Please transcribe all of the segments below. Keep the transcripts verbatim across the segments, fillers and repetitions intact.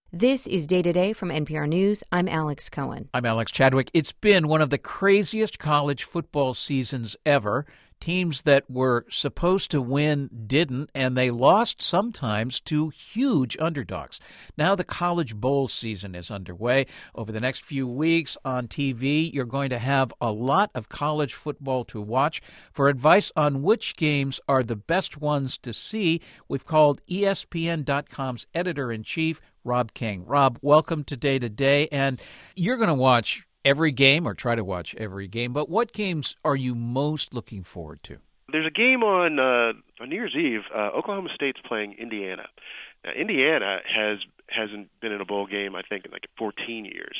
This is Day to Day from N P R News. I'm Alex Cohen. I'm Alex Chadwick. It's been one of the craziest college football seasons ever. Teams that were supposed to win didn't, and they lost sometimes to huge underdogs. Now the College Bowl season is underway. Over the next few weeks on T V, you're going to have a lot of college football to watch. For advice on which games are the best ones to see, we've called E S P N dot com's editor-in-chief, Rob King. Rob, welcome to Day to Day, and you're going to watch every game, or try to watch every game, but what games are you most looking forward to? There's a game on uh, on New Year's Eve. Uh, Oklahoma State's playing Indiana. Now, Indiana has hasn't been in a bowl game, I think, in like fourteen years,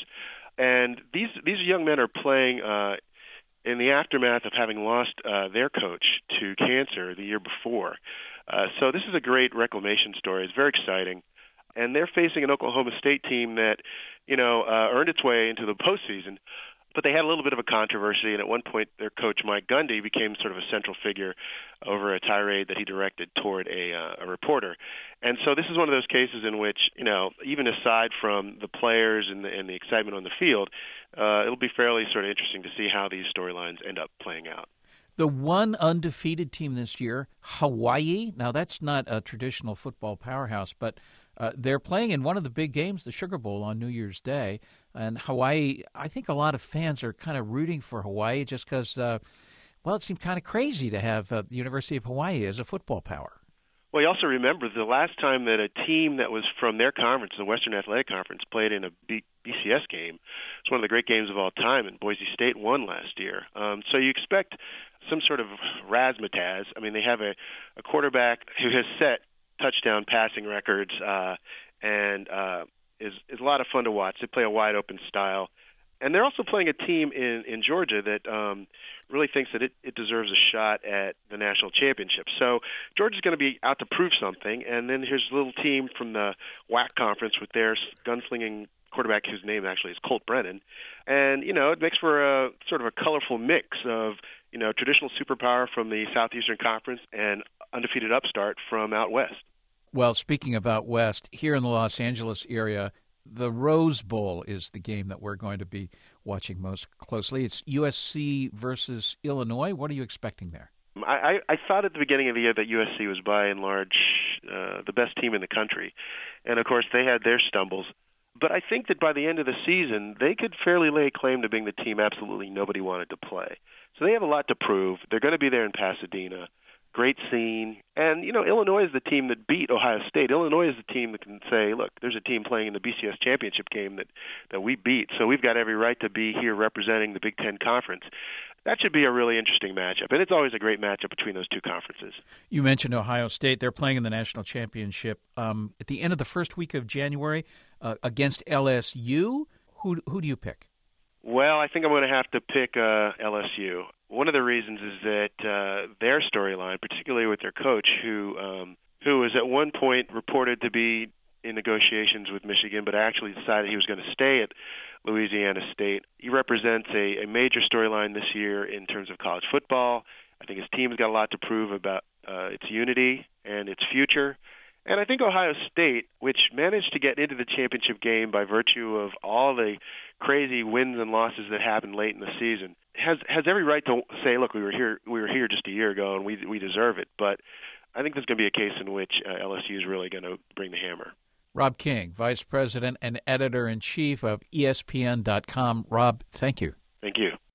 and these these young men are playing uh, in the aftermath of having lost uh, their coach to cancer the year before. Uh, so this is a great reclamation story. It's very exciting. And they're facing an Oklahoma State team that, you know, uh, earned its way into the postseason, but they had a little bit of a controversy, and at one point their coach, Mike Gundy, became sort of a central figure over a tirade that he directed toward a, uh, a reporter. And so this is one of those cases in which, you know, even aside from the players and the, and the excitement on the field, uh, it'll be fairly sort of interesting to see how these storylines end up playing out. The one undefeated team this year, Hawaii. Now, that's not a traditional football powerhouse, but uh, they're playing in one of the big games, the Sugar Bowl, on New Year's Day. And Hawaii, I think a lot of fans are kind of rooting for Hawaii just because, uh, well, it seemed kind of crazy to have uh, the University of Hawaii as a football power. Well, you also remember the last time that a team that was from their conference, the Western Athletic Conference, played in a B- BCS game. It's one of the great games of all time, and Boise State won last year. Um, so you expect some sort of razzmatazz. I mean, they have a, a quarterback who has set touchdown passing records uh, and uh, is, is a lot of fun to watch. They play a wide-open style. And they're also playing a team in, in Georgia that um, really thinks that it, it deserves a shot at the national championship. So Georgia's going to be out to prove something. And then here's a little team from the W A C conference with their gunslinging quarterback whose name actually is Colt Brennan. And, you know, it makes for a sort of a colorful mix of, you know, traditional superpower from the Southeastern Conference and undefeated upstart from out west. Well, speaking of out west, here in the Los Angeles area, the Rose Bowl is the game that we're going to be watching most closely. It's U S C versus Illinois. What are you expecting there? I, I thought at the beginning of the year that U S C was by and large uh, the best team in the country. And, of course, they had their stumbles. But I think that by the end of the season, they could fairly lay claim to being the team absolutely nobody wanted to play. So they have a lot to prove. They're going to be there in Pasadena. Great scene. And, you know, Illinois is the team that beat Ohio State. Illinois is the team that can say, look, there's a team playing in the B C S championship game that, that we beat, so we've got every right to be here representing the Big Ten Conference. That should be a really interesting matchup, and it's always a great matchup between those two conferences. You mentioned Ohio State. They're playing in the national championship um, at the end of the first week of January uh, against L S U. Who, who do you pick? Well, I think I'm going to have to pick uh, L S U. One of the reasons is that uh, their storyline, particularly with their coach, who um, who was at one point reported to be in negotiations with Michigan, but actually decided he was going to stay at Louisiana State. He represents a, a major storyline this year in terms of college football. I think his team's got a lot to prove about uh, its unity and its future. And I think Ohio State, which managed to get into the championship game by virtue of all the crazy wins and losses that happened late in the season, has has every right to say, look, we were here we were here just a year ago and we we deserve it. But I think there's going to be a case in which uh, L S U is really going to bring the hammer. Rob King, Vice President and Editor-in-Chief of E S P N dot com. Rob, thank you. Thank you.